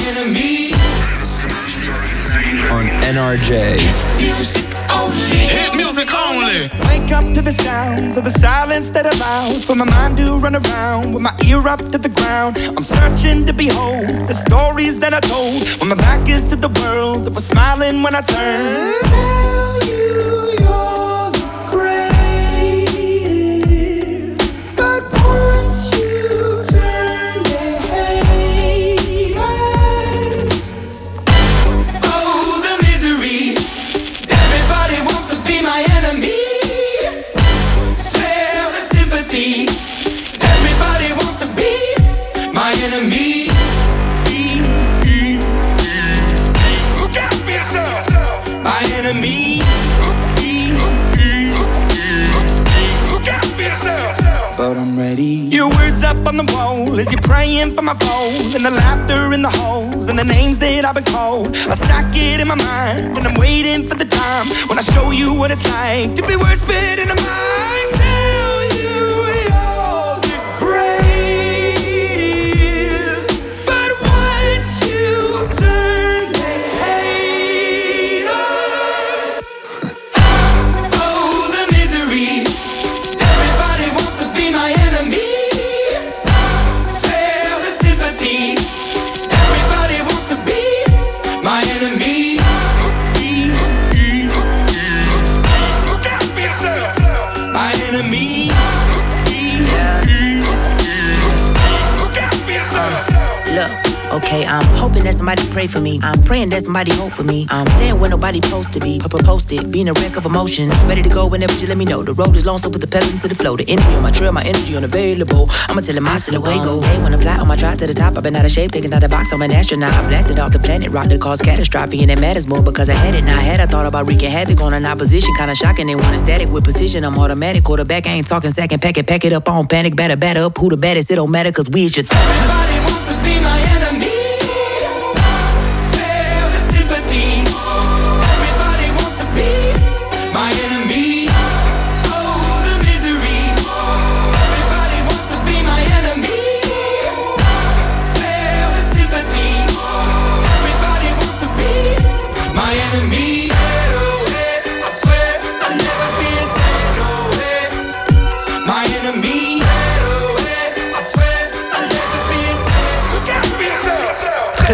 enemy. On NRJ. Music only. Hit music only. Wake up to the sounds of the silence that allows for my mind to run around with my ear up to the ground. I'm searching to behold the stories that I told when my back is to the world that was smiling when I turned. Tell you you're the greatest, but once you turn they hate us. Oh, the misery. Everybody wants to be my enemy. Smell the sympathy. Everybody wants to be my enemy. Look out for yourself. My enemy. Look out for yourself. But I'm ready. Your words up on the wall as you're praying for my phone, and the laughter in the halls and the names that I've been called. I stack it in my mind and I'm waiting for the time when I show you what it's like to be worse fit in a mind. Tell you you're the greatest, but once you turn they hate us. Oh, the misery. Everybody wants to be my enemy. Spare the sympathy. Everybody wants to be my enemy. Look out for yourself. My enemy. Look out for yourself. Look, okay, I'm hoping that somebody pray for me. I'm praying that somebody hope for me. I'm staying where nobody supposed to be. Posted, being a wreck of emotions. Ready to go whenever you let me know. The road is long, so put the pedal into the flow. The energy on my trail, my energy unavailable. I'ma tell him I still away go. Hey, when I fly on my drive to the top, I've been out of shape, thinking out the box. I'm an astronaut. I blasted off the planet, rock that caused catastrophe, and it matters more because I had it. Now I had I thought about wreaking havoc on an opposition, kinda shocking. They want a static with precision. I'm automatic, quarterback. I ain't talking second, pack it up on panic, batter up. Who the baddest? It don't matter, cause we is your Everybody